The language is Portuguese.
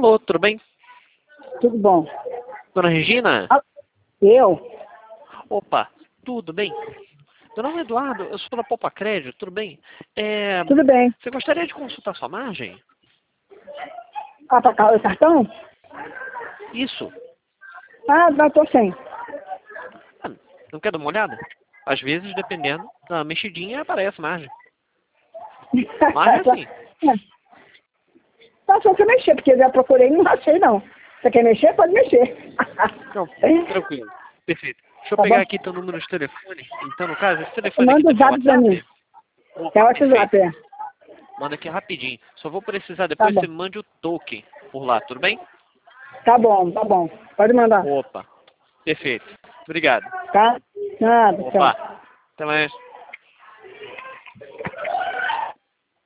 Alô, tudo bem? Tudo bom. Dona Regina? Eu? Opa, tudo bem? Meu nome é Eduardo, eu sou da Poupa Crédito, tudo bem? Tudo bem. Você gostaria de consultar sua margem? Ah, pra cá, o cartão? Isso. Ah, não, tô sem. Ah, não quer dar uma olhada? Às vezes, dependendo da mexidinha, aparece margem. Margem é assim. Tá só você mexer, porque eu já procurei e não achei, não. Você quer mexer? Pode mexer. Não, tranquilo. Perfeito. Deixa eu Tá pegar bom? aqui teu número de telefone. Então, no caso, esse telefone aqui Manda o também é zap pra mim. WhatsApp? Opa, É o perfeito. WhatsApp, é. Manda aqui rapidinho. Só vou precisar, Tá depois bom. você mande o token por lá, tudo bem? Tá bom, tá bom. Pode mandar. Opa, perfeito. Obrigado. Tá? Nada, tchau. Opa, até mais.